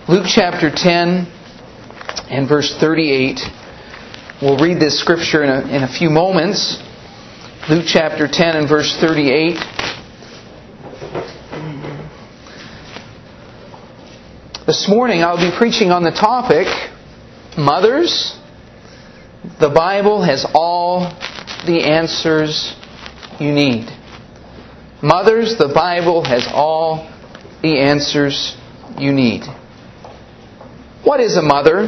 Luke chapter 10 and verse 38. We'll read this scripture in a few moments. Luke chapter 10 and verse 38. This morning I'll be preaching on the topic, Mothers, the Bible has all the answers you need. Mothers, the Bible has all the answers you need. What is a mother?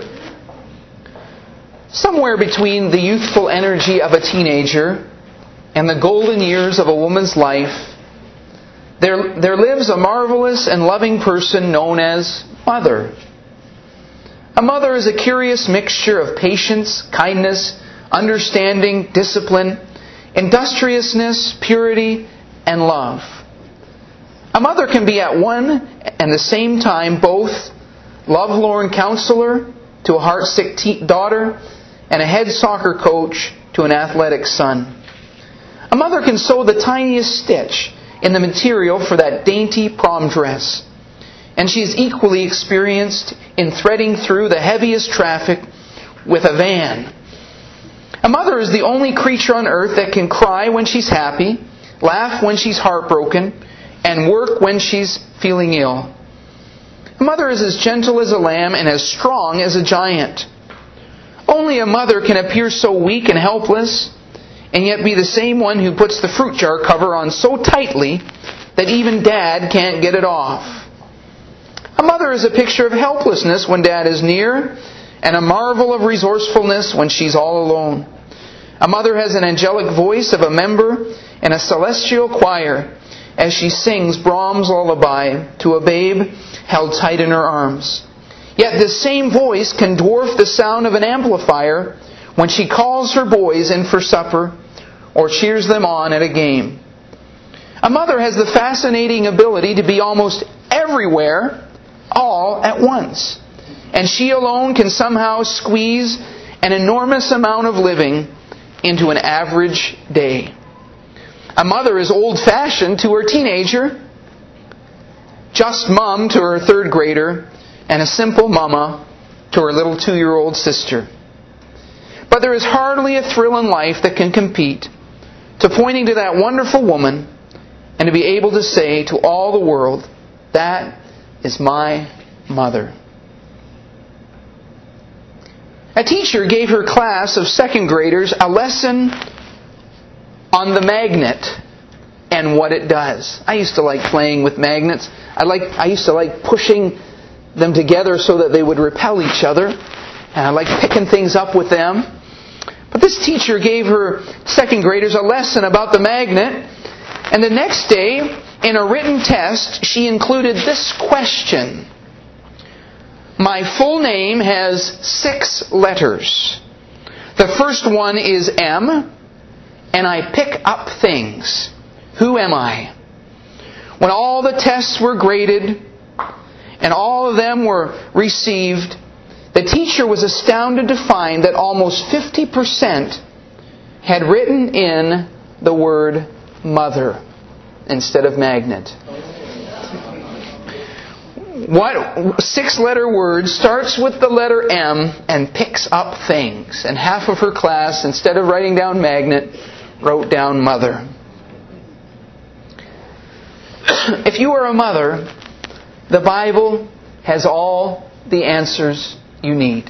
Somewhere between the youthful energy of a teenager and the golden years of a woman's life, there lives a marvelous and loving person known as mother. A mother is a curious mixture of patience, kindness, understanding, discipline, industriousness, purity, and love. A mother can be at one and the same time both lovelorn counselor to a heart-sick daughter and a head soccer coach to an athletic son. A mother can sew the tiniest stitch in the material for that dainty prom dress, and she is equally experienced in threading through the heaviest traffic with a van. A mother is the only creature on earth that can cry when she's happy, laugh when she's heartbroken, and work when she's feeling ill. A mother is as gentle as a lamb and as strong as a giant. Only a mother can appear so weak and helpless, and yet be the same one who puts the fruit jar cover on so tightly that even Dad can't get it off. A mother is a picture of helplessness when Dad is near, and a marvel of resourcefulness when she's all alone. A mother has an angelic voice of a member in a celestial choir as she sings Brahms' lullaby to a babe held tight in her arms. Yet this same voice can dwarf the sound of an amplifier when she calls her boys in for supper or cheers them on at a game. A mother has the fascinating ability to be almost everywhere all at once. And she alone can somehow squeeze an enormous amount of living into an average day. A mother is old-fashioned to her teenager, just mom to her third grader, and a simple mama to her little 2-year-old sister. But there is hardly a thrill in life that can compete to pointing to that wonderful woman and to be able to say to all the world, "That is my mother." A teacher gave her class of second graders a lesson on the magnet and what it does. I used to like playing with magnets. I used to like pushing them together so that they would repel each other. And I like picking things up with them. But this teacher gave her second graders a lesson about the magnet. And the next day, in a written test, she included this question. My full name has 6 letters. The first one is M, and I pick up things. Who am I? When all the tests were graded and all of them were received, the teacher was astounded to find that almost 50% had written in the word mother instead of magnet. What 6-letter word starts with the letter M and picks up things? And half of her class, instead of writing down magnet, wrote down mother. If you are a mother, the Bible has all the answers you need.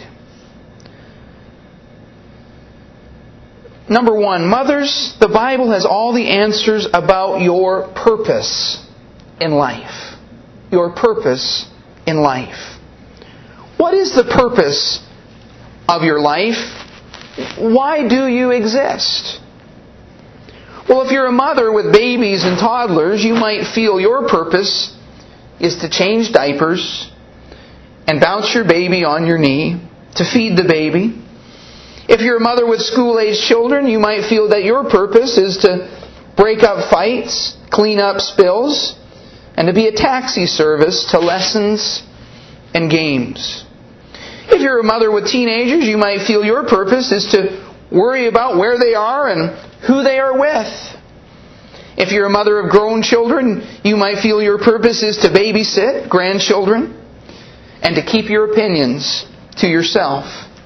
Number 1, mothers, the Bible has all the answers about your purpose in life. Your purpose in life. What is the purpose of your life? Why do you exist? Well, if you're a mother with babies and toddlers, you might feel your purpose is to change diapers and bounce your baby on your knee, to feed the baby. If you're a mother with school-aged children, you might feel that your purpose is to break up fights, clean up spills, and to be a taxi service to lessons and games. If you're a mother with teenagers, you might feel your purpose is to worry about where they are and who they are with. If you're a mother of grown children, you might feel your purpose is to babysit grandchildren. and to keep your opinions to yourself.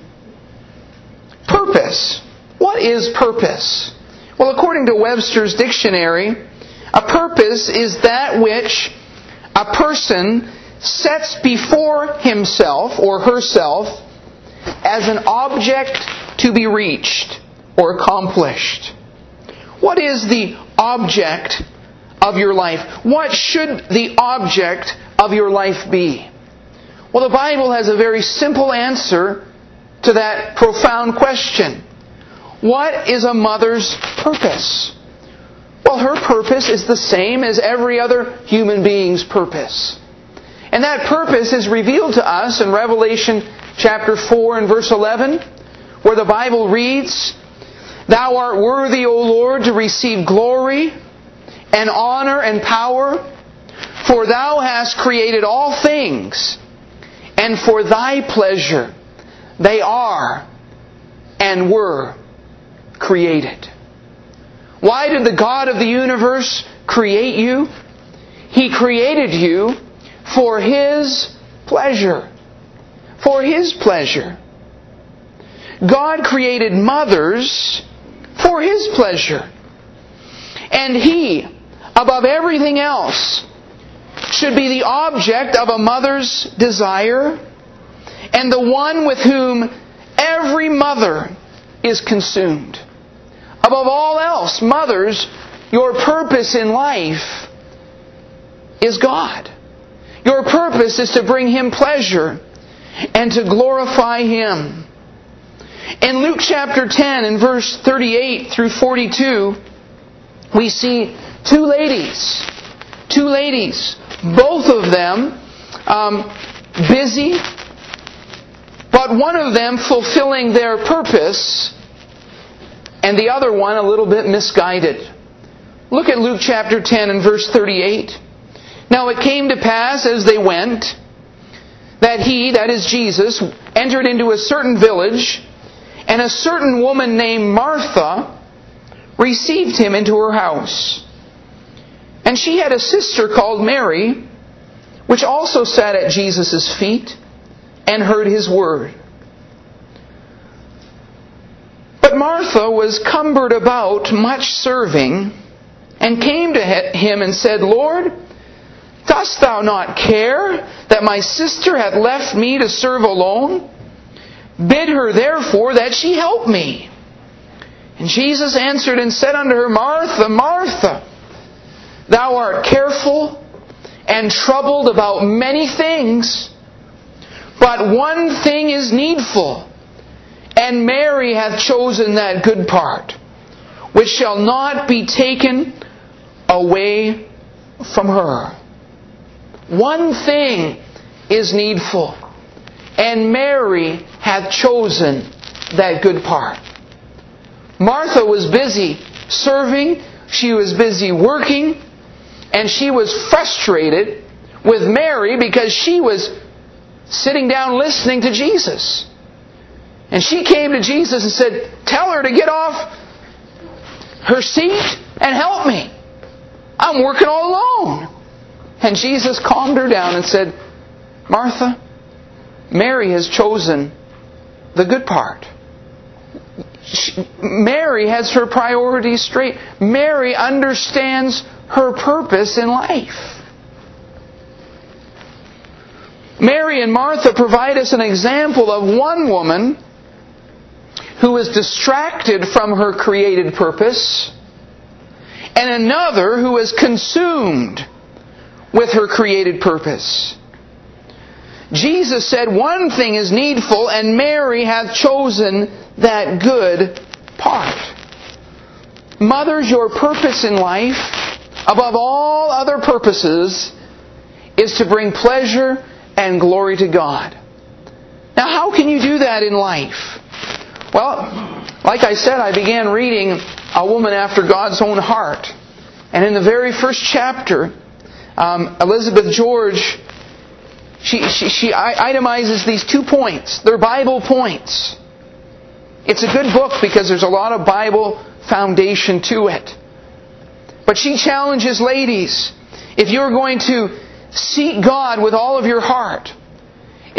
Purpose. What is purpose? Well, according to Webster's dictionary, a purpose is that which a person sets before himself or herself as an object to be reached or accomplished. What is the object of your life? What should the object of your life be? Well, the Bible has a very simple answer to that profound question. What is a mother's purpose? Well, her purpose is the same as every other human being's purpose. And that purpose is revealed to us in Revelation chapter 4 and verse 11, where the Bible reads, "Thou art worthy, O Lord, to receive glory and honor and power, for Thou hast created all things, and for Thy pleasure they are and were created." Why did the God of the universe create you? He created you for His pleasure. For His pleasure. God created mothers for His pleasure. And He, above everything else, should be the object of a mother's desire and the one with whom every mother is consumed. Above all else, mothers, your purpose in life is God. Your purpose is to bring Him pleasure and to glorify Him. In Luke chapter 10 and verse 38 through 42, we see two ladies, both of them busy, but one of them fulfilling their purpose and the other one a little bit misguided. Look at Luke chapter 10 and verse 38. "Now it came to pass as they went, that He," that is Jesus, "entered into a certain village, and a certain woman named Martha received Him into her house. And she had a sister called Mary, which also sat at Jesus' feet and heard His word. But Martha was cumbered about much serving, and came to Him and said, Lord, dost Thou not care that my sister hath left me to serve alone? Bid her therefore that she help me. And Jesus answered and said unto her, Martha, Martha, thou art careful and troubled about many things, but one thing is needful. And Mary hath chosen that good part, which shall not be taken away from her. One thing is needful, and Mary hath chosen that good part. Martha was busy serving, she was busy working, and she was frustrated with Mary because she was sitting down listening to Jesus. And she came to Jesus and said, tell her to get off her seat and help me. I'm working all alone. And Jesus calmed her down and said, Martha, Mary has chosen the good part. Mary has her priorities straight. Mary understands her purpose in life. Mary and Martha provide us an example of one woman who is distracted from her created purpose, and another who is consumed with her created purpose. Jesus said, one thing is needful, and Mary hath chosen that good part. Mothers, your purpose in life, above all other purposes, is to bring pleasure and glory to God. Now, how can you do that in life? Well, like I said, I began reading A Woman After God's Own Heart. And in the very first chapter, Elizabeth George, she itemizes these 2 points. They're Bible points. It's a good book because there's a lot of Bible foundation to it. But she challenges ladies, if you're going to seek God with all of your heart,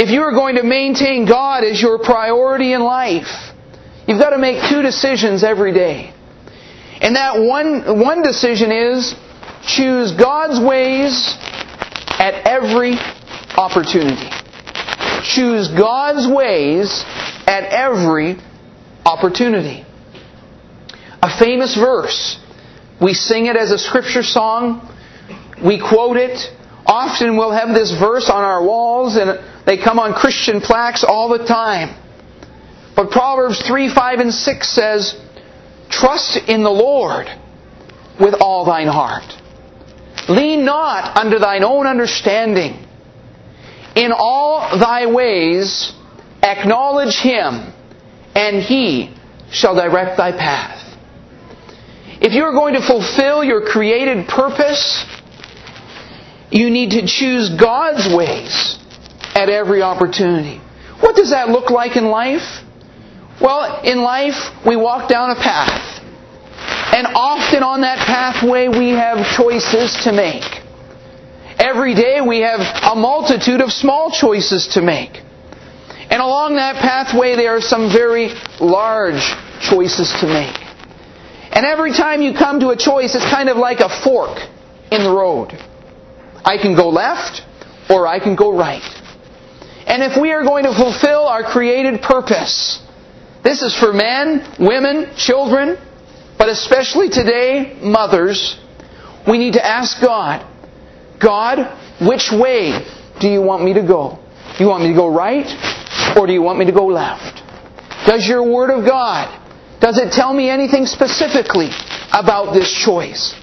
If you are going to maintain God as your priority in life, you've got to make two decisions every day. And that one decision is choose God's ways at every opportunity. Choose God's ways at every opportunity. A famous verse. We sing it as a scripture song. We quote it. Often we'll have this verse on our walls, and they come on Christian plaques all the time. But Proverbs 3, 5, and 6 says, "Trust in the Lord with all thine heart. Lean not unto thine own understanding. In all thy ways acknowledge Him, and He shall direct thy path." If you're going to fulfill your created purpose, you need to choose God's ways at every opportunity. What does that look like in life? Well, in life, we walk down a path. And often on that pathway, we have choices to make. Every day, we have a multitude of small choices to make. And along that pathway, there are some very large choices to make. And every time you come to a choice, it's kind of like a fork in the road. I can go left, or I can go right. And if we are going to fulfill our created purpose, this is for men, women, children, but especially today, mothers, we need to ask God, God, which way do you want me to go? Do you want me to go right, or do you want me to go left? Does your Word of God, does it tell me anything specifically about this choice?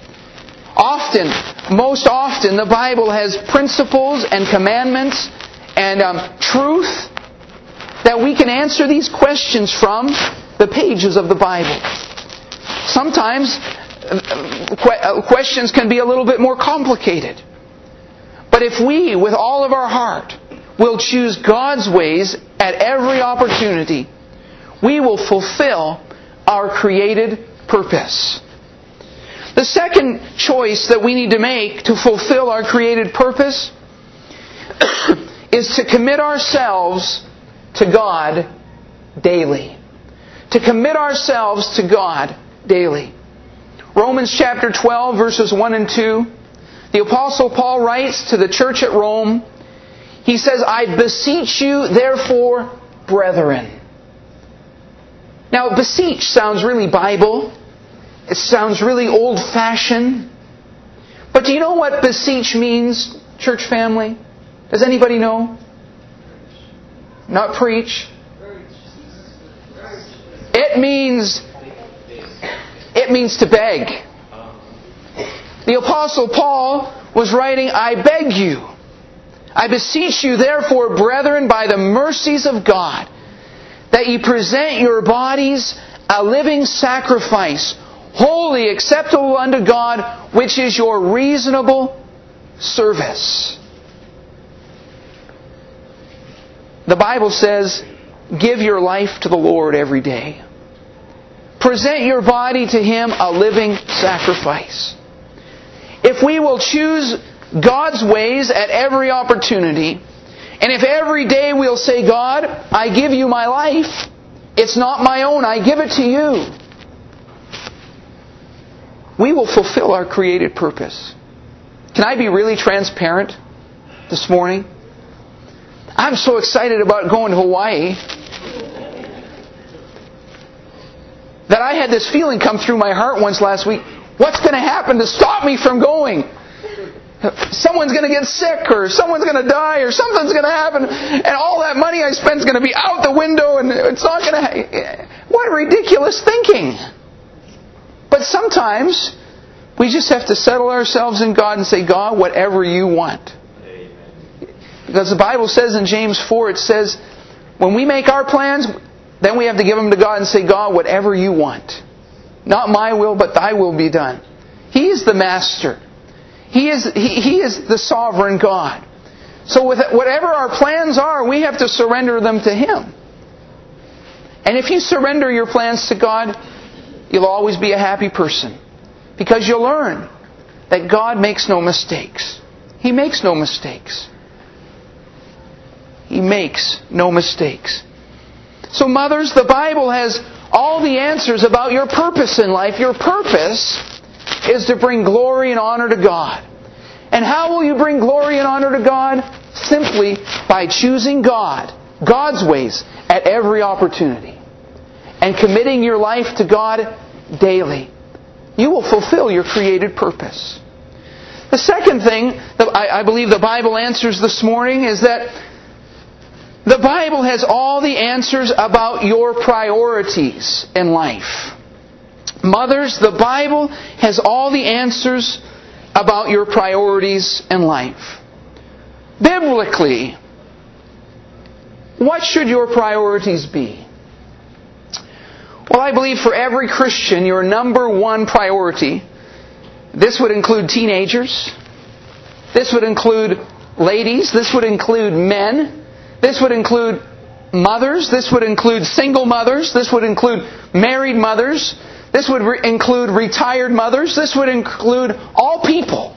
Most often, the Bible has principles and commandments and truth that we can answer these questions from the pages of the Bible. Sometimes questions can be a little bit more complicated. But if we, with all of our heart, will choose God's ways at every opportunity, we will fulfill our created purpose. The second choice that we need to make to fulfill our created purpose is to commit ourselves to God daily. To commit ourselves to God daily. Romans chapter 12, verses 1 and 2. The Apostle Paul writes to the church at Rome. He says, "I beseech you, therefore, brethren." Now, beseech sounds really Bible. It sounds really old-fashioned. But do you know what beseech means, church family? Does anybody know? Not preach. It means to beg. The Apostle Paul was writing, "I beg you, I beseech you therefore, brethren, by the mercies of God, that ye present your bodies a living sacrifice, holy, acceptable unto God, which is your reasonable service." The Bible says, give your life to the Lord every day. Present your body to Him a living sacrifice. If we will choose God's ways at every opportunity, and if every day we'll say, "God, I give you my life. It's not my own. I give it to you," we will fulfill our created purpose. Can I be really transparent this morning? I'm so excited about going to Hawaii that I had this feeling come through my heart once last week. What's going to happen to stop me from going? Someone's going to get sick, or someone's going to die, or something's going to happen, and all that money I spent is going to be out the window, and it's not going to... What ridiculous thinking! But sometimes we just have to settle ourselves in God and say, "God, whatever you want." Because the Bible says in James 4, it says, when we make our plans, then we have to give them to God and say, "God, whatever you want. Not my will, but thy will be done." He is the master. He is the sovereign God. So with whatever our plans are, we have to surrender them to Him. And if you surrender your plans to God, you'll always be a happy person. Because you'll learn that God makes no mistakes. He makes no mistakes. He makes no mistakes. So mothers, the Bible has all the answers about your purpose in life. Your purpose is to bring glory and honor to God. And how will you bring glory and honor to God? Simply by choosing God, God's ways, at every opportunity. And committing your life to God daily. You will fulfill your created purpose. The second thing that I believe the Bible answers this morning is that the Bible has all the answers about your priorities in life. Mothers, the Bible has all the answers about your priorities in life. Biblically, what should your priorities be? Well, I believe for every Christian, your number one priority, this would include teenagers, this would include ladies, this would include men, this would include mothers, this would include single mothers, this would include married mothers, this would include retired mothers, this would include all people.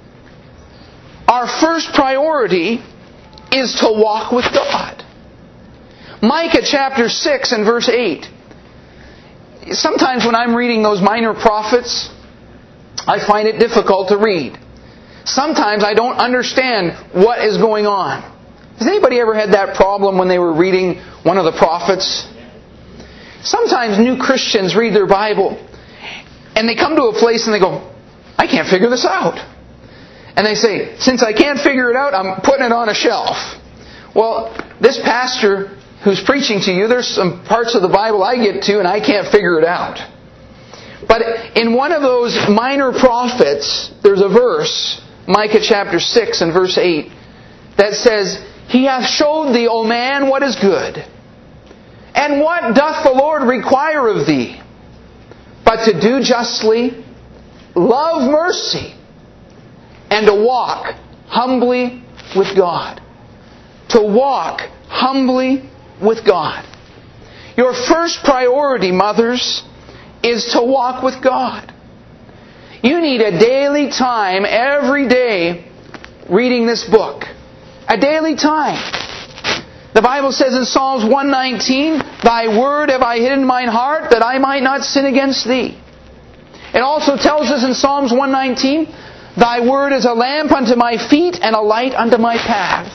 Our first priority is to walk with God. Micah chapter 6 and verse 8. Sometimes when I'm reading those minor prophets, I find it difficult to read. Sometimes I don't understand what is going on. Has anybody ever had that problem when they were reading one of the prophets? Sometimes new Christians read their Bible and they come to a place and they go, I can't figure this out. And they say, since I can't figure it out, I'm putting it on a shelf. Well, this pastor who's preaching to you, there's some parts of the Bible I get to and I can't figure it out. But in one of those minor prophets, there's a verse, Micah chapter 6 and verse 8, that says, He hath showed thee, O man, what is good. And what doth the Lord require of thee? But to do justly, love mercy, and to walk humbly with God. To walk humbly with God. Your first priority, mothers, is to walk with God. You need a daily time, every day, reading this book. A daily time. The Bible says in Psalms 119, Thy word have I hid in mine heart, that I might not sin against Thee. It also tells us in Psalms 119, Thy word is a lamp unto my feet and a light unto my path.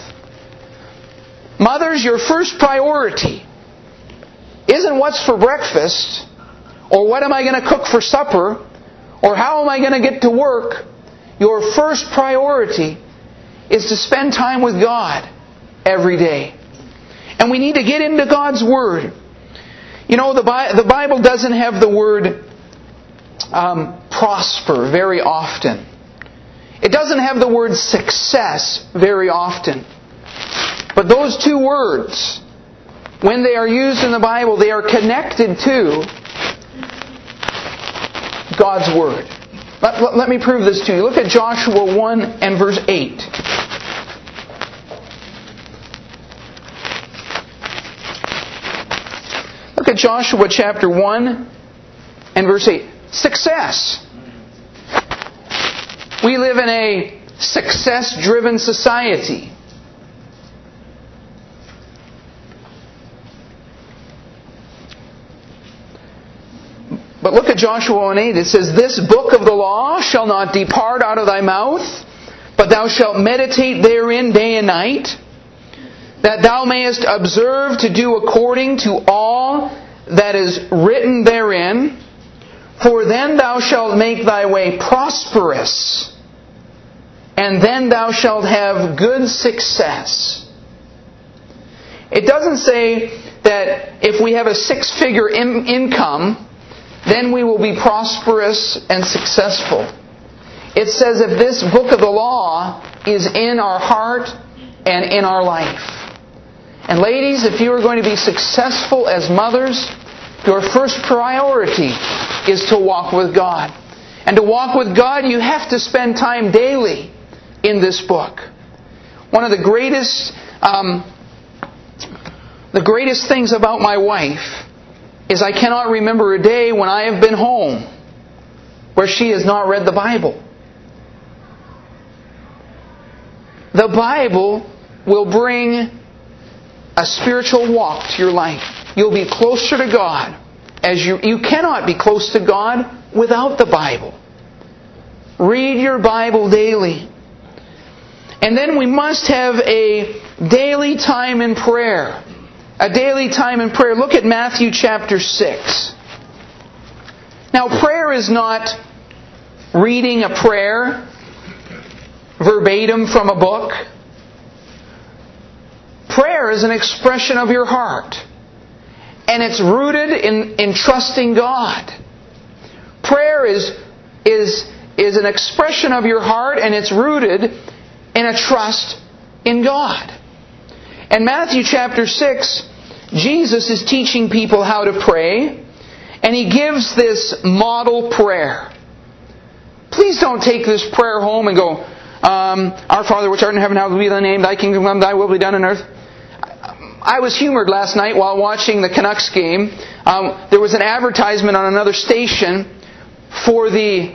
Mothers, your first priority isn't what's for breakfast, or what am I going to cook for supper, or how am I going to get to work. Your first priority is to spend time with God every day. And we need to get into God's Word. You know, the Bible doesn't have the word prosper very often. It doesn't have the word success very often. But those two words, when they are used in the Bible, they are connected to God's Word. Let me prove this to you. Look at Joshua 1 and verse 8. Look at Joshua chapter 1 and verse 8. Success. We live in a success-driven society. But look at Joshua 1:8. It says, This book of the law shall not depart out of thy mouth, but thou shalt meditate therein day and night, that thou mayest observe to do according to all that is written therein. For then thou shalt make thy way prosperous, and then thou shalt have good success. It doesn't say that if we have a six-figure income, then we will be prosperous and successful. It says if this book of the law is in our heart and in our life. And ladies, if you are going to be successful as mothers, your first priority is to walk with God. And to walk with God, you have to spend time daily in this book. One of the greatest things about my wife is I cannot remember a day when I have been home where she has not read the Bible. The Bible will bring a spiritual walk to your life. You'll be closer to God. You cannot be close to God without the Bible. Read your Bible daily. And then we must have a daily time in prayer. A daily time in prayer. Look at Matthew chapter 6. Now, prayer is not reading a prayer verbatim from a book. Prayer is an expression of your heart. And it's rooted in trusting God. Prayer is an expression of your heart, and it's rooted in a trust in God. In Matthew chapter 6, Jesus is teaching people how to pray, and He gives this model prayer. Please don't take this prayer home and go, Our Father which art in heaven, hallowed be thy name, thy kingdom come, thy will be done on earth. I was humored last night while watching the Canucks game. There was an advertisement on another station for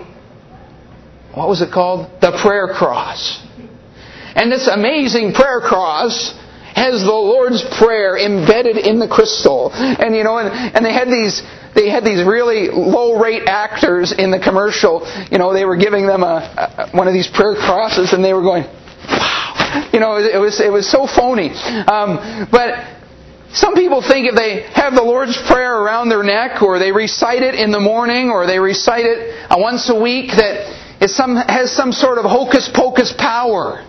what was it called? The prayer cross. And this amazing prayer cross has the Lord's Prayer embedded in the crystal. And and they had these really low rate actors in the commercial. They were giving them one of these prayer crosses, and they were going, wow. It was so phony. But some people think if they have the Lord's Prayer around their neck, or they recite it in the morning, or they recite it once a week, that it has some sort of hocus pocus power.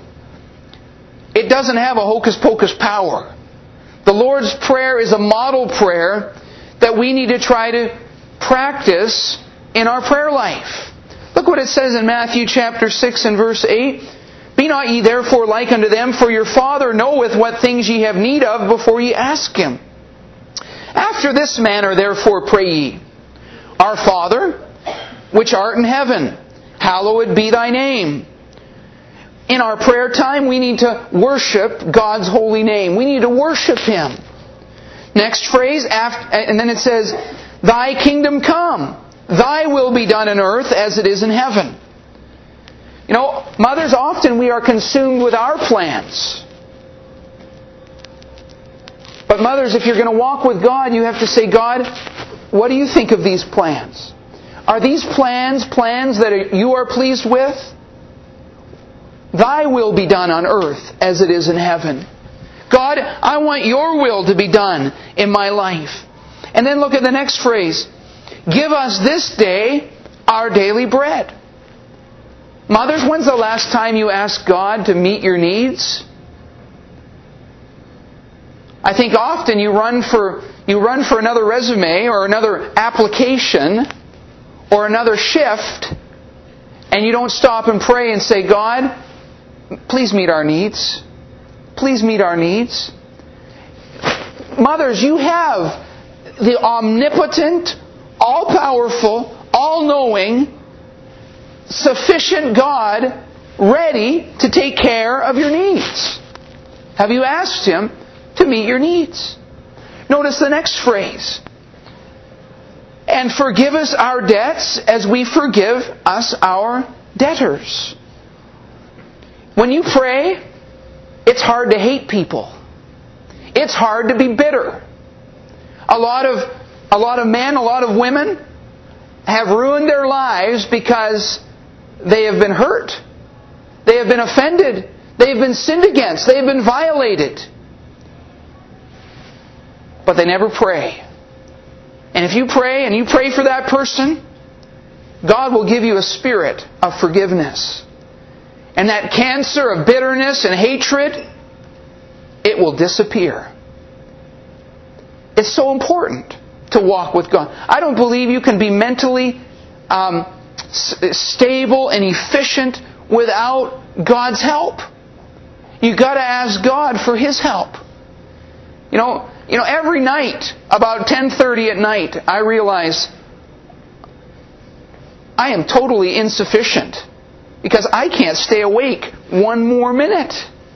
It doesn't have a hocus pocus power. The Lord's Prayer is a model prayer that we need to try to practice in our prayer life. Look what it says in Matthew chapter 6 and verse 8. Be not ye therefore like unto them, for your Father knoweth what things ye have need of before ye ask Him. After this manner therefore pray ye, Our Father, which art in heaven, hallowed be thy name. In our prayer time, we need to worship God's holy name. We need to worship Him. Next phrase, and then it says, Thy kingdom come, Thy will be done on earth as it is in heaven. Mothers, often we are consumed with our plans. But mothers, if you're going to walk with God, you have to say, God, what do you think of these plans? Are these plans that you are pleased with? Thy will be done on earth as it is in heaven. God, I want your will to be done in my life. And then look at the next phrase. Give us this day our daily bread. Mothers, when's the last time you asked God to meet your needs? I think often you run for another resume or another application or another shift, and you don't stop and pray and say, God, please meet our needs. Please meet our needs. Mothers, you have the omnipotent, all-powerful, all-knowing, sufficient God ready to take care of your needs. Have you asked Him to meet your needs? Notice the next phrase. And forgive us our debts as we forgive us our debtors. When you pray, it's hard to hate people. It's hard to be bitter. A lot of men, a lot of women have ruined their lives because they have been hurt. They have been offended. They have been sinned against. They have been violated. But they never pray. And if you pray and you pray for that person, God will give you a spirit of forgiveness. And that cancer of bitterness and hatred, it will disappear. It's so important to walk with God. I don't believe you can be mentally stable and efficient without God's help. You've got to ask God for His help. Every night, about 10:30 at night, I realize I am totally insufficient because I can't stay awake one more minute.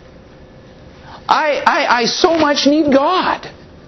I so much need God.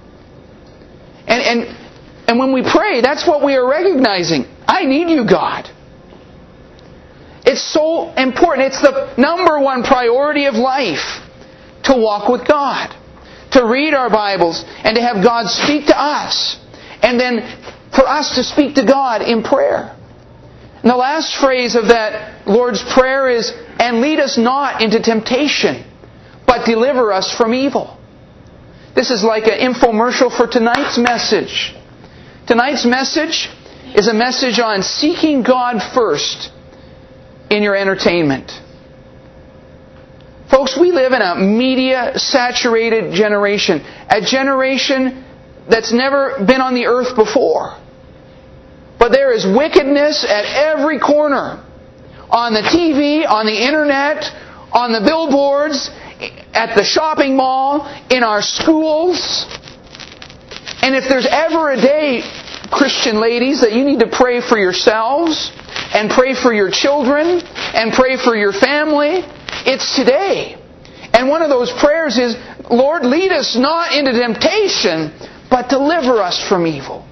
And when we pray, that's what we are recognizing. I need you, God. It's so important. It's the number one priority of life to walk with God. to read our Bibles and to have God speak to us. And then for us to speak to God in prayer. And the last phrase of that Lord's Prayer is, "And lead us not into temptation, but deliver us from evil." This is like an infomercial for tonight's message. Tonight's message is a message on seeking God first in your entertainment. Folks, we live in a media-saturated generation. A generation that's never been on the earth before. But there is wickedness at every corner. On the TV, on the internet, on the billboards, at the shopping mall, in our schools. And if there's ever a day, Christian ladies, that you need to pray for yourselves, and pray for your children, and pray for your family, it's today. And one of those prayers is, "Lord, lead us not into temptation, but deliver us from evil."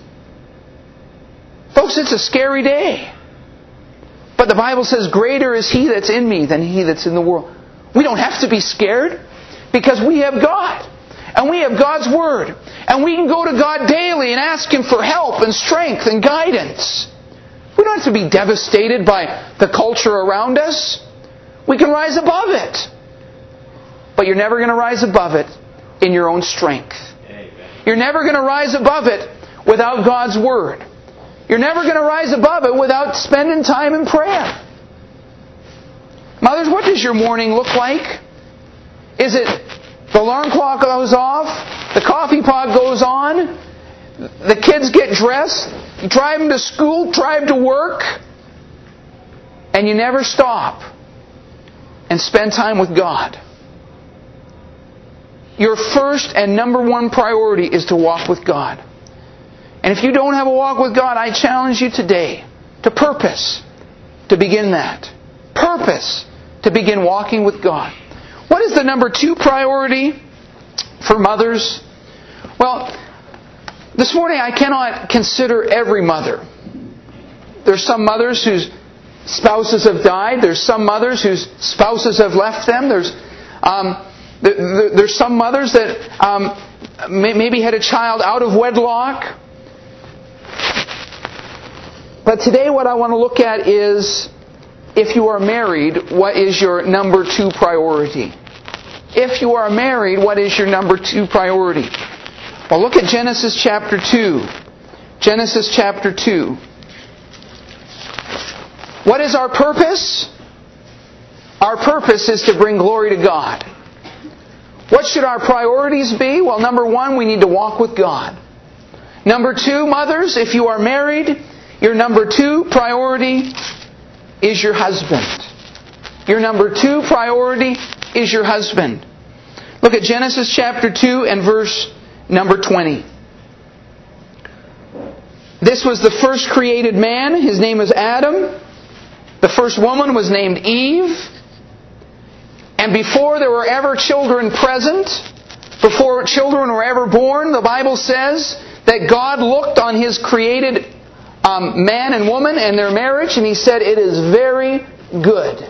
Folks, it's a scary day. But the Bible says, "Greater is He that's in me than he that's in the world." We don't have to be scared because we have God. And we have God's Word. And we can go to God daily and ask Him for help and strength and guidance. We don't have to be devastated by the culture around us. We can rise above it. But you're never going to rise above it in your own strength. You're never going to rise above it without God's Word. You're never going to rise above it without spending time in prayer. Mothers, what does your morning look like? Is it the alarm clock goes off, the coffee pot goes on, the kids get dressed, you drive them to school, drive to work, and you never stop and spend time with God? Your first and number one priority is to walk with God. And if you don't have a walk with God, I challenge you today to purpose to begin that. Purpose to begin walking with God. What is the number two priority for mothers? Well, this morning I cannot consider every mother. There's some mothers whose spouses have died. There's some mothers whose spouses have left them. There's some mothers that maybe had a child out of wedlock. But today what I want to look at is, if you are married, what is your number two priority? If you are married, what is your number two priority? Well, look at Genesis chapter 2. Genesis chapter 2. What is our purpose? Our purpose is to bring glory to God. What should our priorities be? Well, number one, we need to walk with God. Number two, mothers, if you are married, your number two priority is your husband. Your number two priority is your husband. Look at Genesis chapter 2 and verse number 20. This was the first created man. His name was Adam. The first woman was named Eve. And before there were ever children present, before children were ever born, the Bible says that God looked on His created man and woman and their marriage, and He said, "It is very good."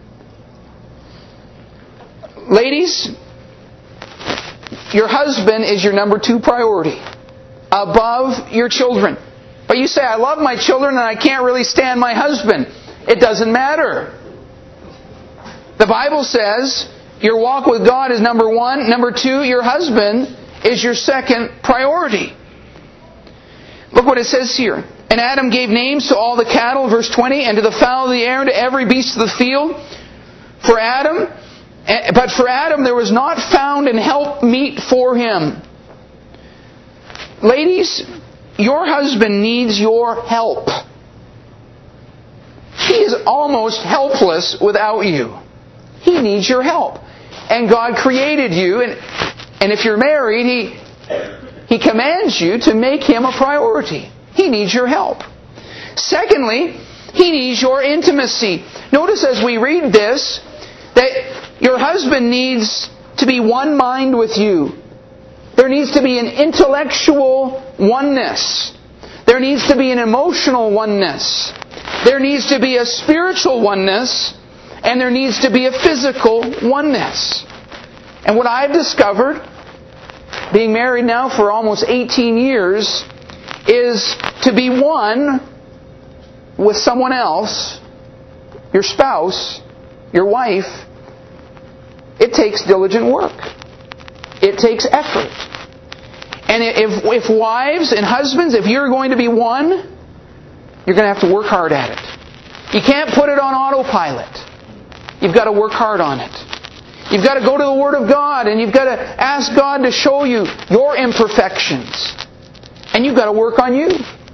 Ladies, your husband is your number two priority above your children. But you say, "I love my children and I can't really stand my husband." It doesn't matter. The Bible says your walk with God is number one. Number two, your husband is your second priority. Look what it says here. "And Adam gave names to all the cattle," verse 20, "and to the fowl of the air, and to every beast of the field. But for Adam there was not found an help meet for him." Ladies, your husband needs your help. He is almost helpless without you. He needs your help. And God created you, and if you're married, He commands you to make Him a priority. He needs your help. Secondly, He needs your intimacy. Notice as we read this, that your husband needs to be one mind with you. There needs to be an intellectual oneness. There needs to be an emotional oneness. There needs to be a spiritual oneness. And there needs to be a physical oneness. And what I've discovered being married now for almost 18 years, is to be one with someone else, your spouse, your wife. It takes diligent work. It takes effort. And if wives and husbands, if you're going to be one, you're going to have to work hard at it. You can't put it on autopilot. You've got to work hard on it. You've got to go to the Word of God and you've got to ask God to show you your imperfections. And you've got to work on you.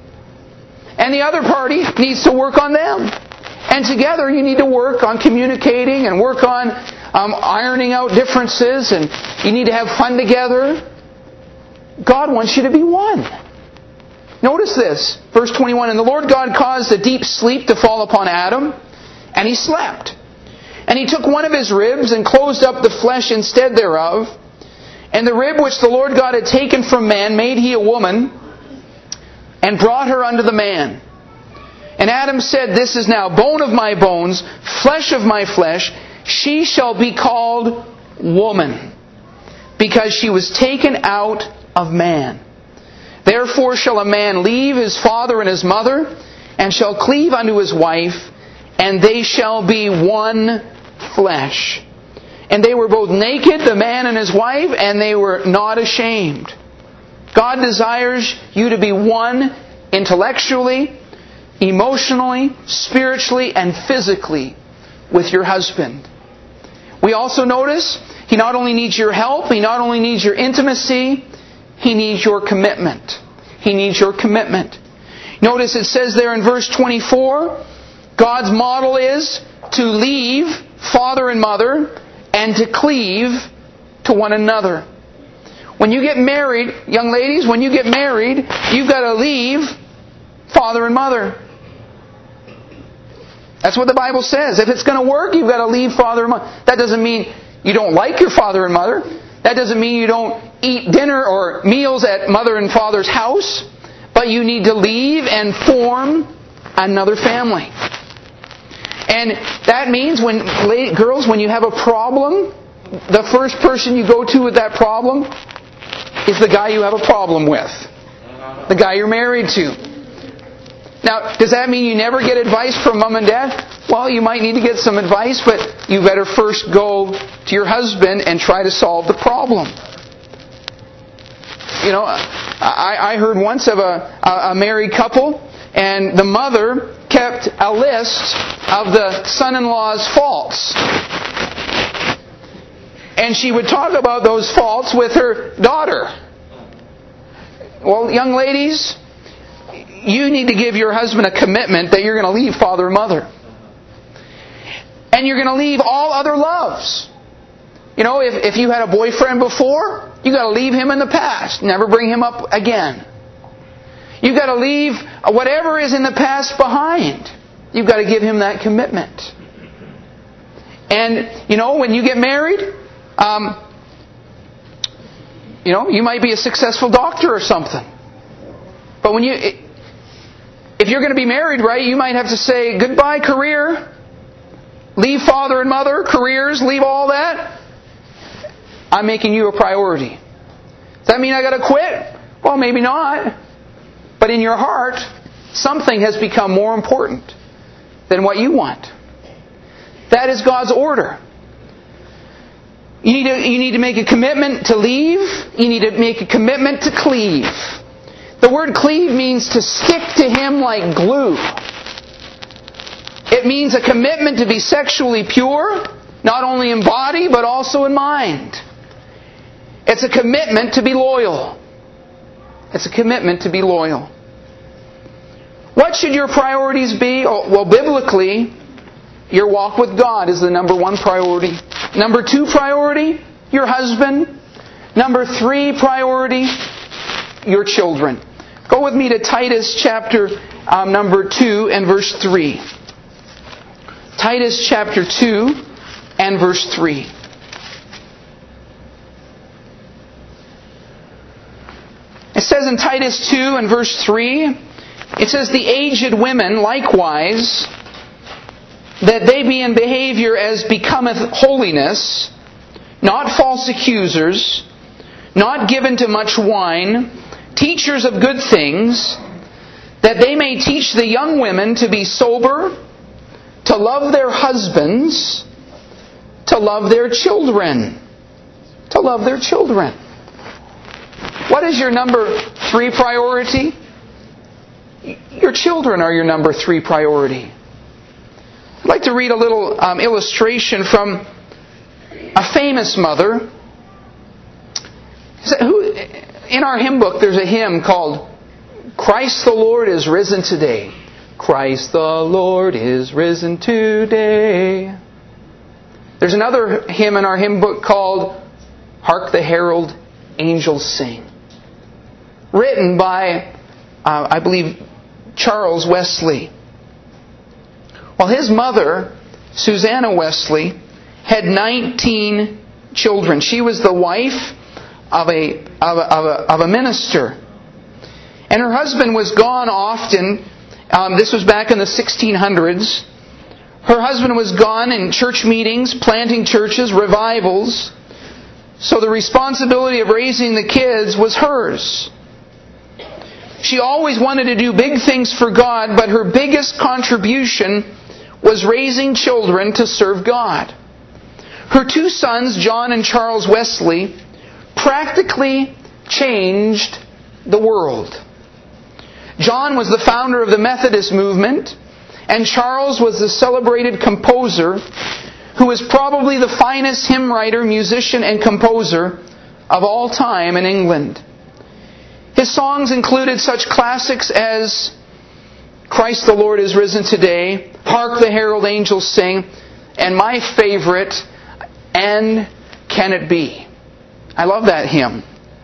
And the other party needs to work on them. And together you need to work on communicating and work on ironing out differences, and you need to have fun together. God wants you to be one. Notice this, verse 21, "And the Lord God caused a deep sleep to fall upon Adam, and he slept. And he took one of his ribs and closed up the flesh instead thereof. And the rib which the Lord God had taken from man made he a woman, and brought her unto the man. And Adam said, This is now bone of my bones, flesh of my flesh. She shall be called woman, because she was taken out of man. Therefore shall a man leave his father and his mother, and shall cleave unto his wife, and they shall be one flesh. And they were both naked, the man and his wife, and they were not ashamed." God desires you to be one intellectually, emotionally, spiritually, and physically with your husband. We also notice He not only needs your help, He not only needs your intimacy, He needs your commitment. He needs your commitment. Notice it says there in verse 24, God's model is to leave father and mother and to cleave to one another. When you get married, young ladies, when you get married, you've got to leave father and mother. That's what the Bible says. If it's going to work, you've got to leave father and mother. That doesn't mean you don't like your father and mother. That doesn't mean you don't eat dinner or meals at mother and father's house. But you need to leave and form another family. And that means girls, when you have a problem, the first person you go to with that problem is the guy you have a problem with. The guy you're married to. Now, does that mean you never get advice from mom and dad? Well, you might need to get some advice, but you better first go to your husband and try to solve the problem. You know, I heard once of a married couple, and the mother kept a list of the son-in-law's faults. And she would talk about those faults with her daughter. Well, young ladies, you need to give your husband a commitment that you're going to leave father and mother. And you're going to leave all other loves. You know, if you had a boyfriend before, you got to leave him in the past. Never bring him up again. You've got to leave whatever is in the past behind. You've got to give him that commitment. And, you know, when you get married, you know, you might be a successful doctor or something. But if you're going to be married, right, you might have to say, goodbye career. Leave father and mother, careers, leave all that. I'm making you a priority. Does that mean I got to quit? Well, maybe not. But in your heart, something has become more important than what you want. That is God's order. You need to make a commitment to leave. You need to make a commitment to cleave. The word cleave means to stick to Him like glue. It means a commitment to be sexually pure, not only in body, but also in mind. It's a commitment to be loyal. It's a commitment to be loyal. What should your priorities be? Well, biblically, your walk with God is the number one priority. Number 2 priority, your husband. Number 3 priority, your children. Go with me to Titus chapter number 2 and verse 3. Titus chapter 2 and verse 3. It says in Titus 2 and verse 3, it says, the aged women likewise, that they be in behavior as becometh holiness, not false accusers, not given to much wine, teachers of good things, that they may teach the young women to be sober, to love their husbands, to love their children. To love their children. What is your number 3 priority? Your children are your number 3 priority. I'd like to read a little illustration from a famous mother. In our hymn book, there's a hymn called Christ the Lord is risen today. Christ the Lord is risen today. There's another hymn in our hymn book called Hark the Herald Angels Sing. Written by, I believe, Charles Wesley. Well, his mother, Susanna Wesley, had 19 children. She was the wife of a minister. And her husband was gone often. This was back in the 1600s. Her husband was gone in church meetings, planting churches, revivals. So the responsibility of raising the kids was hers. She always wanted to do big things for God, but her biggest contribution was raising children to serve God. Her 2 sons, John and Charles Wesley, practically changed the world. John was the founder of the Methodist movement, and Charles was the celebrated composer who was probably the finest hymn writer, musician, and composer of all time in England. His songs included such classics as Christ the Lord is risen today, Hark the Herald Angels Sing, and my favorite, And Can It Be? I love that hymn.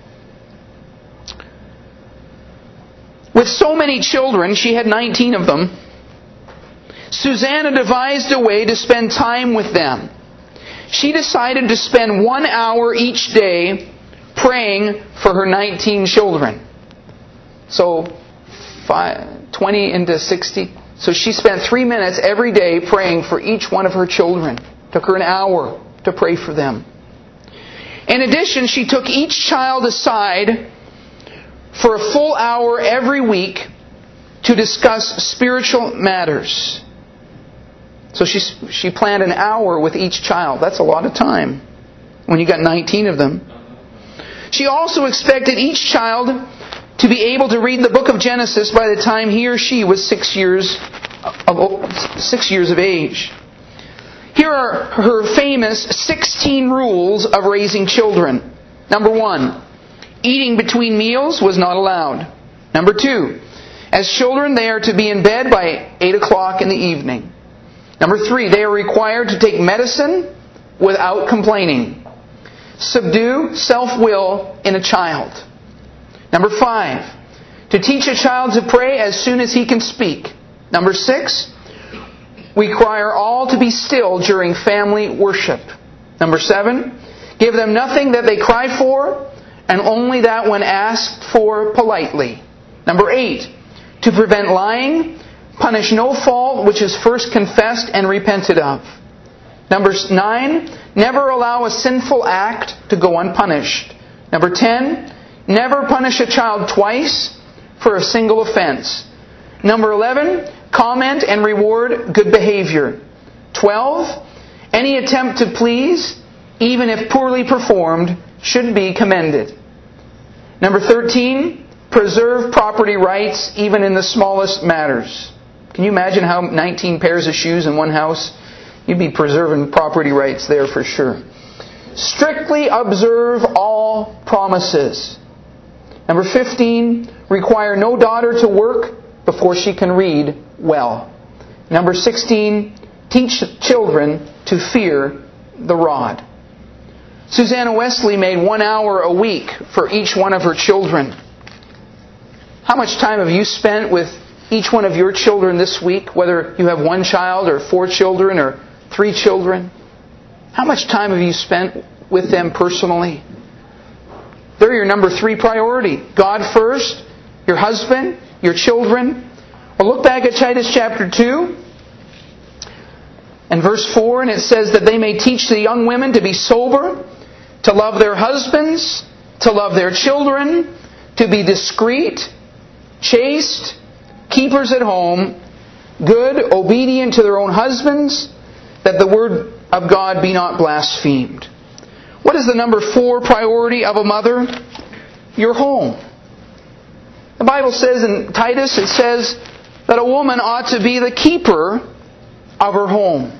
With so many children, she had 19 of them, Susanna devised a way to spend time with them. She decided to spend 1 hour each day praying for her 19 children. So 20 into 60. So she spent 3 minutes every day praying for each one of her children. Took her an hour to pray for them. In addition, she took each child aside for a full hour every week to discuss spiritual matters. So she planned an hour with each child. That's a lot of time when you got 19 of them. She also expected each child to be able to read the book of Genesis by the time he or she was 6 years of age. Here are her famous 16 rules of raising children. Number 1, eating between meals was not allowed. Number 2, as children they are to be in bed by 8 o'clock in the evening. Number 3, they are required to take medicine without complaining. Subdue self-will in a child. Number 5, to teach a child to pray as soon as he can speak. Number 6, require all to be still during family worship. Number 7, give them nothing that they cry for, and only that when asked for politely. Number 8, to prevent lying, punish no fault which is first confessed and repented of. Number 9, never allow a sinful act to go unpunished. Number 10, never punish a child twice for a single offense. Number 11, comment and reward good behavior. 12, any attempt to please, even if poorly performed, should be commended. Number 13, preserve property rights even in the smallest matters. Can you imagine how 19 pairs of shoes in one house? You'd be preserving property rights there for sure. Strictly observe all promises. Number 15, require no daughter to work before she can read well. Number 16, teach children to fear the rod. Susanna Wesley made 1 hour a week for each one of her children. How much time have you spent with each one of your children this week, whether you have 1 child or 4 children or 3 children? How much time have you spent with them personally? They're your number 3 priority. God first, your husband, your children. Well, look back at Titus chapter 2 and verse 4, and it says that they may teach the young women to be sober, to love their husbands, to love their children, to be discreet, chaste, keepers at home, good, obedient to their own husbands, that the word of God be not blasphemed. What is the number 4 priority of a mother? Your home. The Bible says in Titus, it says that a woman ought to be the keeper of her home.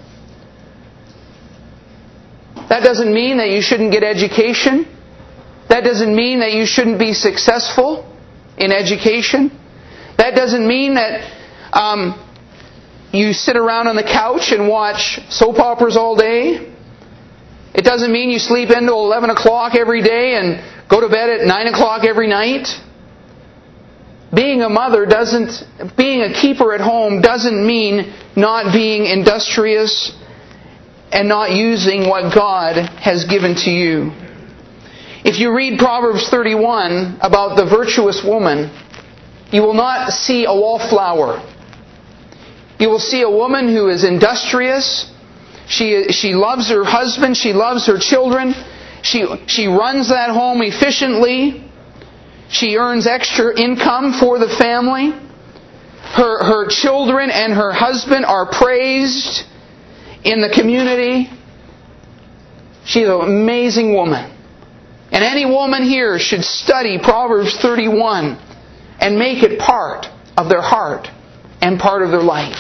That doesn't mean that you shouldn't get education. That doesn't mean that you shouldn't be successful in education. That doesn't mean that you sit around on the couch and watch soap operas all day. It doesn't mean you sleep until 11 o'clock every day and go to bed at 9 o'clock every night. Being a mother being a keeper at home doesn't mean not being industrious and not using what God has given to you. If you read Proverbs 31 about the virtuous woman, you will not see a wallflower. You will see a woman who is industrious. She loves her husband. She loves her children. She runs that home efficiently. She earns extra income for the family. Her children and her husband are praised in the community. She's an amazing woman. And any woman here should study Proverbs 31 and make it part of their heart and part of their life.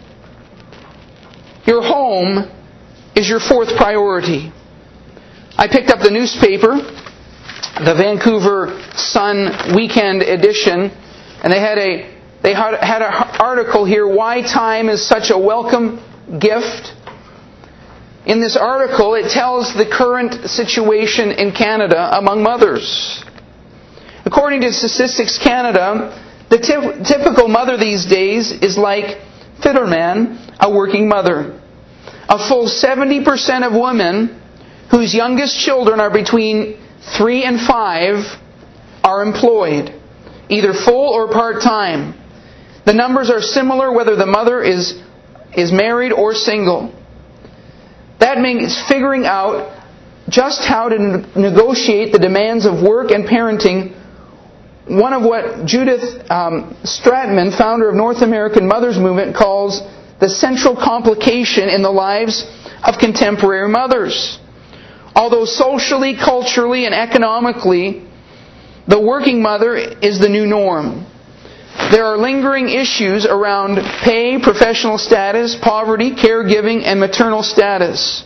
Your home is your 4th priority. I picked up the newspaper, the Vancouver Sun Weekend Edition, and they had an article here, Why Time is Such a Welcome Gift. In this article, it tells the current situation in Canada among mothers. According to Statistics Canada, the typical mother these days is like Fitterman, a working mother. A full 70% of women whose youngest children are between 3 and 5 are employed, either full or part-time. The numbers are similar whether the mother is married or single. That means figuring out just how to negotiate the demands of work and parenting. One of what Judith Stratman, founder of North American Mothers Movement, calls the central complication in the lives of contemporary mothers. Although socially, culturally, and economically, the working mother is the new norm, there are lingering issues around pay, professional status, poverty, caregiving, and maternal status.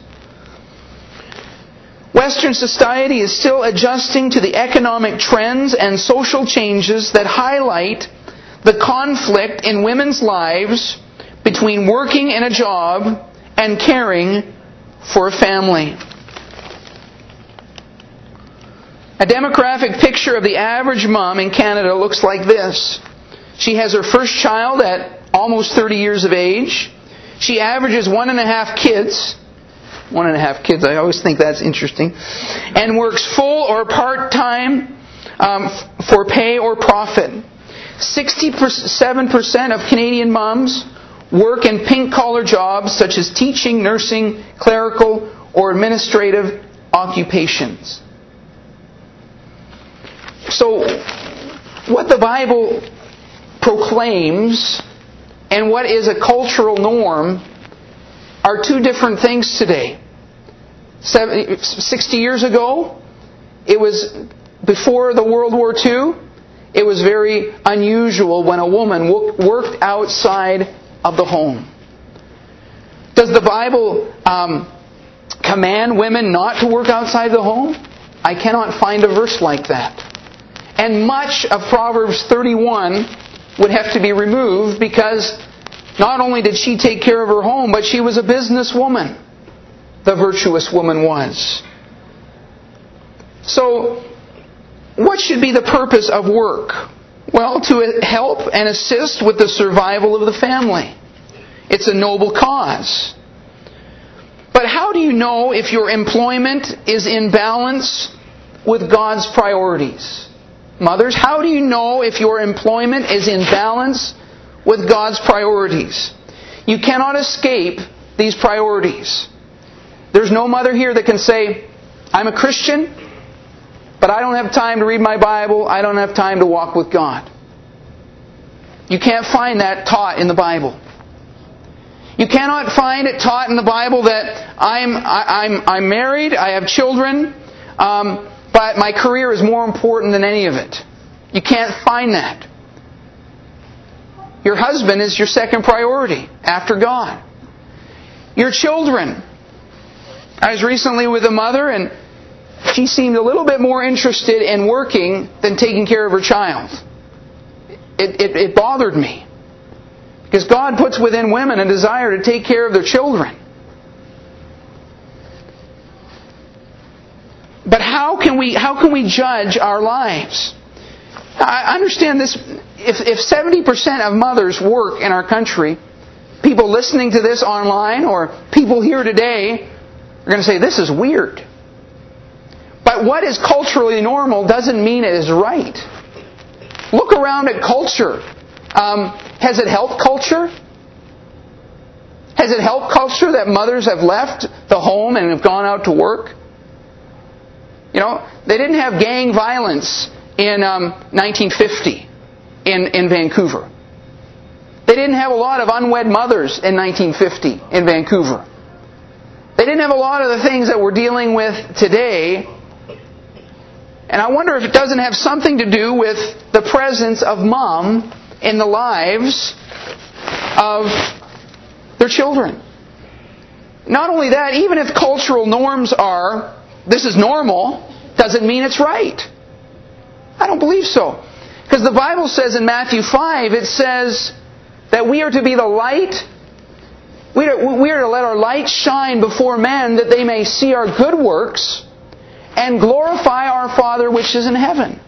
Western society is still adjusting to the economic trends and social changes that highlight the conflict in women's lives between working in a job and caring for a family. A demographic picture of the average mom in Canada looks like this. She has her first child at almost 30 years of age. She averages 1.5 kids. 1.5 kids, I always think that's interesting. And works full or part-time for pay or profit. 67% of Canadian moms work in pink-collar jobs such as teaching, nursing, clerical, or administrative occupations. So, what the Bible proclaims and what is a cultural norm are two different things today. 60 years ago, it was before the World War II, it was very unusual when a woman worked outside of the home. Does the Bible command women not to work outside the home? I cannot find a verse like that. And much of Proverbs 31 would have to be removed because not only did she take care of her home, but she was a businesswoman. The virtuous woman was. So, what should be the purpose of work? Well, to help and assist with the survival of the family. It's a noble cause. But how do you know if your employment is in balance with God's priorities? Mothers, how do you know if your employment is in balance with God's priorities? You cannot escape these priorities. There's no mother here that can say, I'm a Christian, but but I don't have time to read my Bible. I don't have time to walk with God. You can't find that taught in the Bible. You cannot find it taught in the Bible that I'm married, I have children, but my career is more important than any of it. You can't find that. Your husband is your second priority after God. Your children. I was recently with a mother, and she seemed a little bit more interested in working than taking care of her child. It bothered me. Because God puts within women a desire to take care of their children. But how can we judge our lives? I understand this. If 70% of mothers work in our country, people listening to this online or people here today are going to say, this is weird. But what is culturally normal doesn't mean it is right. Look around at culture. Has it helped culture? Has it helped culture that mothers have left the home and have gone out to work? You know, they didn't have gang violence in 1950 in Vancouver. They didn't have a lot of unwed mothers in 1950 in Vancouver. They didn't have a lot of the things that we're dealing with today. And I wonder if it doesn't have something to do with the presence of mom in the lives of their children. Not only that, even if cultural norms are, this is normal, doesn't mean it's right. I don't believe so. Because the Bible says in Matthew 5, it says that we are to be the light. We are to let our light shine before men that they may see our good works and glorify our Father which is in heaven.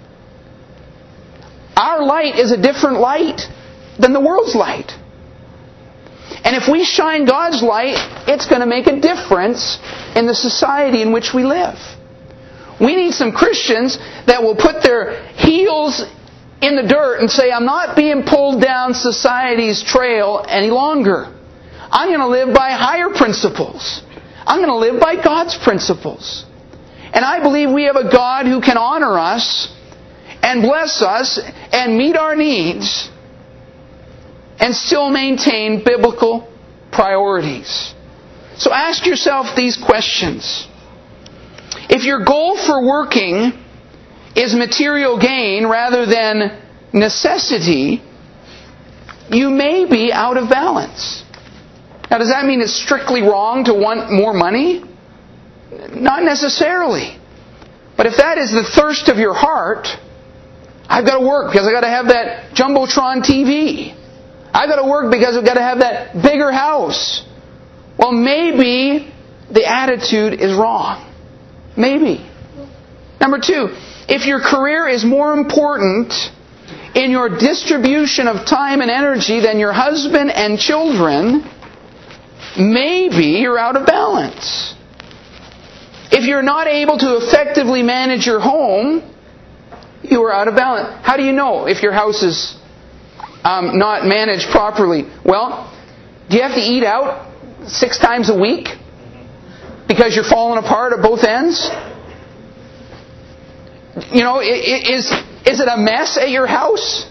Our light is a different light than the world's light. And if we shine God's light, it's going to make a difference in the society in which we live. We need some Christians that will put their heels in the dirt and say, I'm not being pulled down society's trail any longer. I'm going to live by higher principles. I'm going to live by God's principles. And I believe we have a God who can honor us and bless us and meet our needs and still maintain biblical priorities. So ask yourself these questions. If your goal for working is material gain rather than necessity, you may be out of balance. Now, does that mean it's strictly wrong to want more money? Not necessarily. But if that is the thirst of your heart, I've got to work because I've got to have that Jumbotron TV. I've got to work because I've got to have that bigger house. Well, maybe the attitude is wrong. Maybe. Number 2, if your career is more important in your distribution of time and energy than your husband and children, maybe you're out of balance. If you're not able to effectively manage your home, you are out of balance. How do you know if your house is not managed properly? Well, do you have to eat out 6 times a week because you're falling apart at both ends? You know, is it a mess at your house?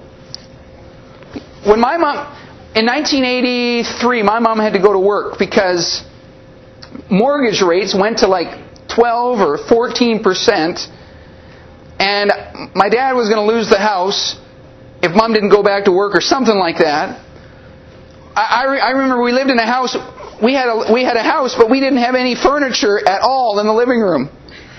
When my mom, in 1983, my mom had to go to work because mortgage rates went to like 12 or 14%, and my dad was going to lose the house if Mom didn't go back to work or something like that. I remember we lived in a house. We had a house, but we didn't have any furniture at all in the living room.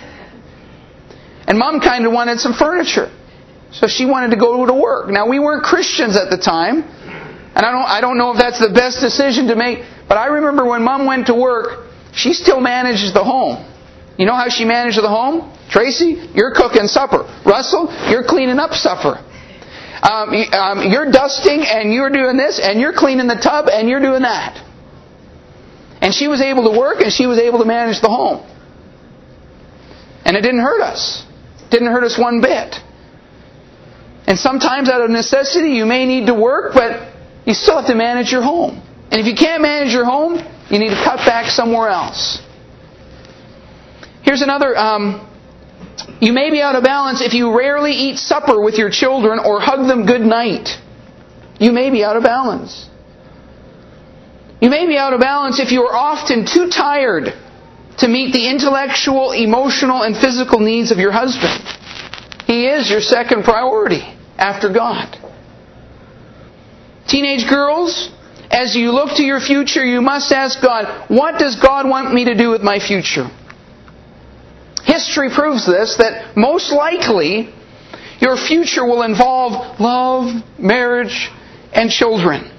And Mom kind of wanted some furniture, so she wanted to go to work. Now, we weren't Christians at the time, and I don't know if that's the best decision to make. But I remember when Mom went to work, she still manages the home. You know how she managed the home? Tracy, you're cooking supper. Russell, you're cleaning up supper. You're dusting and you're doing this and you're cleaning the tub and you're doing that. And she was able to work and she was able to manage the home. And it didn't hurt us. It didn't hurt us one bit. And sometimes out of necessity you may need to work, but you still have to manage your home. And if you can't manage your home, you need to cut back somewhere else. Here's another You may be out of balance if you rarely eat supper with your children or hug them good night. You may be out of balance. You may be out of balance if you are often too tired to meet the intellectual, emotional, and physical needs of your husband. He is your second priority after God. Teenage girls, as you look to your future, you must ask God, what does God want me to do with my future? History proves this, that most likely your future will involve love, marriage, and children.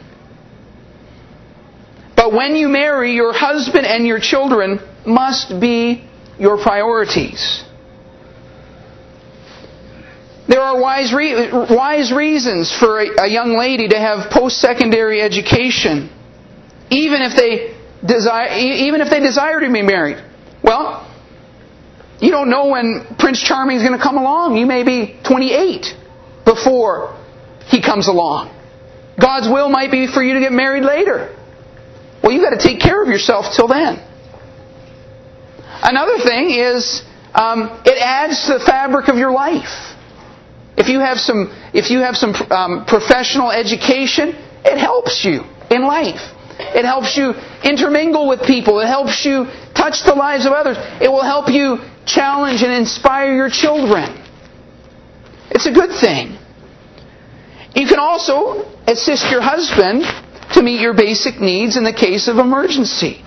But when you marry, your husband and your children must be your priorities. There are wise reasons for a young lady to have post-secondary education, even if they desire to be married. Well, you don't know when Prince Charming is going to come along. You may be 28 before he comes along. God's will might be for you to get married later. Well, you've got to take care of yourself till then. Another thing is, it adds to the fabric of your life. If you have some professional education, it helps you in life. It helps you intermingle with people. It helps you touch the lives of others. It will help you challenge and inspire your children. It's a good thing. You can also assist your husband to meet your basic needs in the case of emergency.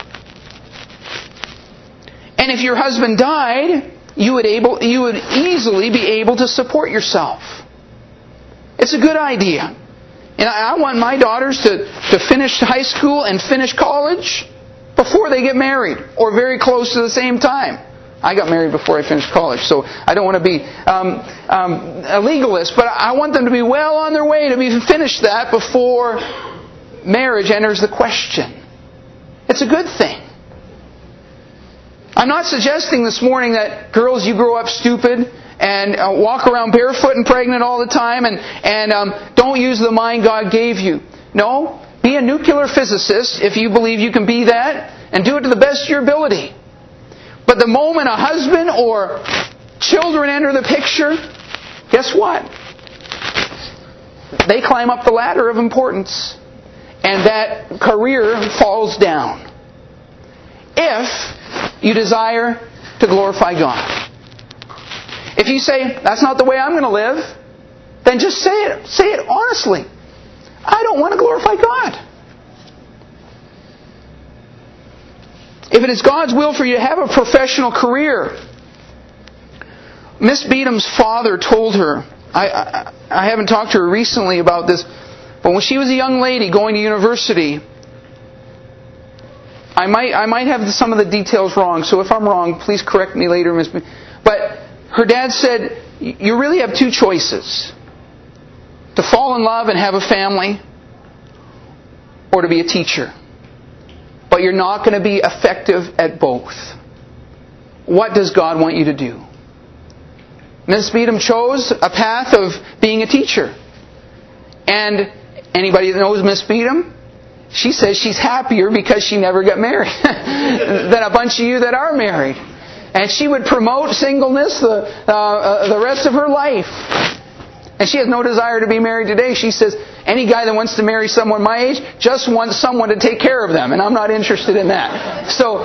And if your husband died, you would easily be able to support yourself. It's a good idea. And I want my daughters to finish high school and finish college before they get married, or very close to the same time. I got married before I finished college, so I don't want to be a legalist, but I want them to be well on their way to be finished that before marriage enters the question. It's a good thing. I'm not suggesting this morning that girls, you grow up stupid and walk around barefoot and pregnant all the time and don't use the mind God gave you. No, be a nuclear physicist if you believe you can be that, and do it to the best of your ability. But the moment a husband or children enter the picture, guess what? They climb up the ladder of importance, and that career falls down. If you desire to glorify God. If you say, that's not the way I'm going to live, then just say it. Say it honestly. I don't want to glorify God. If it is God's will for you to have a professional career, Miss Beadham's father told her, I haven't talked to her recently about this, but when she was a young lady going to university, I might have some of the details wrong, so if I'm wrong, please correct me later, Miss Beadham. But her dad said, you really have two choices. To fall in love and have a family, or to be a teacher. But you're not going to be effective at both. What does God want you to do? Miss Beadham chose a path of being a teacher. And anybody that knows Miss Beadham, she says she's happier because she never got married than a bunch of you that are married. And she would promote singleness the rest of her life. And she has no desire to be married today. She says, any guy that wants to marry someone my age just wants someone to take care of them, and I'm not interested in that. So,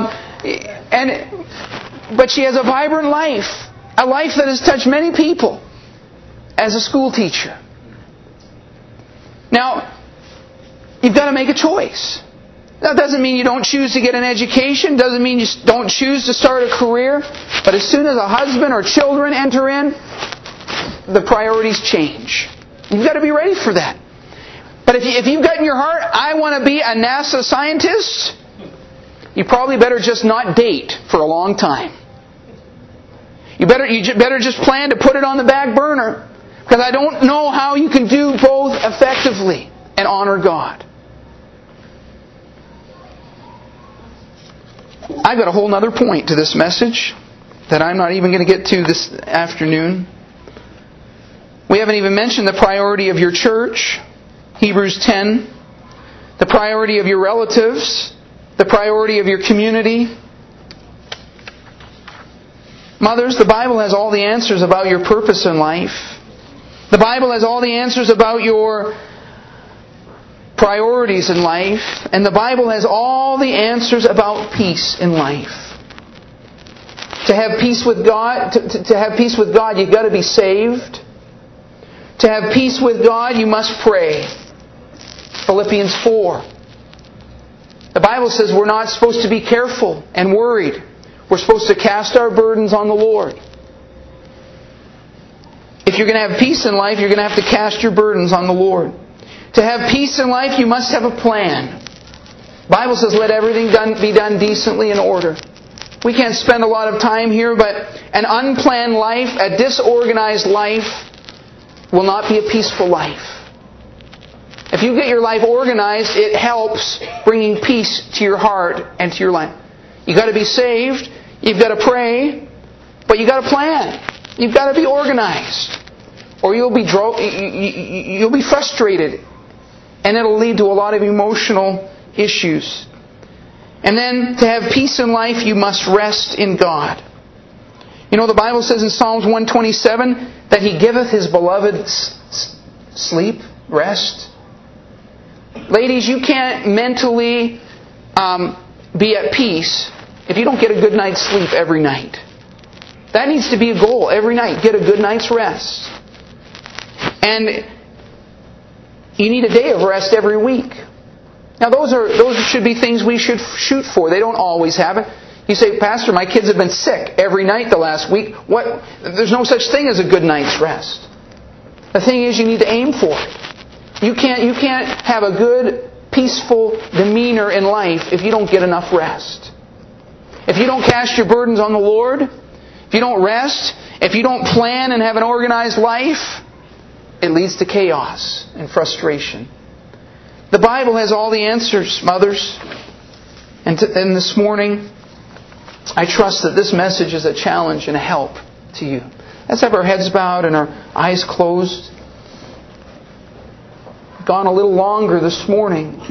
but she has a vibrant life, a life that has touched many people as a school teacher. Now, you've got to make a choice. That doesn't mean you don't choose to get an education, doesn't mean you don't choose to start a career, but as soon as a husband or children enter in, the priorities change. You've got to be ready for that. But if you've got in your heart, I want to be a NASA scientist, you probably better just not date for a long time. You better just plan to put it on the back burner, because I don't know how you can do both effectively and honor God. I've got a whole other point to this message that I'm not even going to get to this afternoon. We haven't even mentioned the priority of your church, Hebrews 10, the priority of your relatives, the priority of your community. Mothers, the Bible has all the answers about your purpose in life. The Bible has all the answers about your priorities in life. And the Bible has all the answers about peace in life. To have peace with God, to have peace with God, you've got to be saved. To have peace with God, you must pray. Philippians 4. The Bible says we're not supposed to be careful and worried. We're supposed to cast our burdens on the Lord. If you're going to have peace in life, you're going to have to cast your burdens on the Lord. To have peace in life, you must have a plan. The Bible says let everything be done decently in order. We can't spend a lot of time here, but an unplanned life, a disorganized life, will not be a peaceful life. If you get your life organized, it helps bringing peace to your heart and to your life. You've got to be saved, you've got to pray, but you've got to plan. You've got to be organized. Or you'll be frustrated. And it'll lead to a lot of emotional issues. And then, to have peace in life, you must rest in God. You know, the Bible says in Psalms 127 that He giveth His beloved sleep, rest. Ladies, you can't mentally be at peace if you don't get a good night's sleep every night. That needs to be a goal every night. Get a good night's rest. And you need a day of rest every week. Now those should be things we should shoot for. They don't always happen. You say, Pastor, my kids have been sick every night the last week. What? There's no such thing as a good night's rest. The thing is, you need to aim for it. You can't have a good, peaceful demeanor in life if you don't get enough rest. If you don't cast your burdens on the Lord, if you don't rest, if you don't plan and have an organized life, it leads to chaos and frustration. The Bible has all the answers, mothers. And this morning, I trust that this message is a challenge and a help to you. Let's have our heads bowed and our eyes closed. Gone a little longer this morning.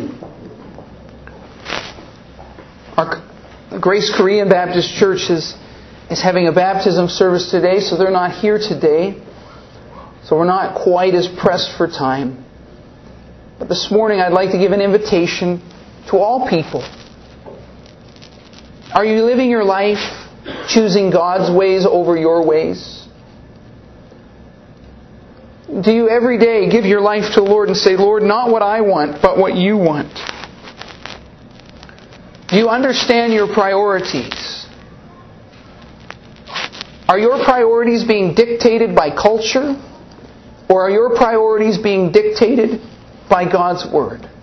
Our Grace Korean Baptist Church is having a baptism service today, so they're not here today. So we're not quite as pressed for time. But this morning I'd like to give an invitation to all people. Are you living your life choosing God's ways over your ways? Do you every day give your life to the Lord and say, Lord, not what I want, but what You want? Do you understand your priorities? Are your priorities being dictated by culture? Or are your priorities being dictated by God's Word?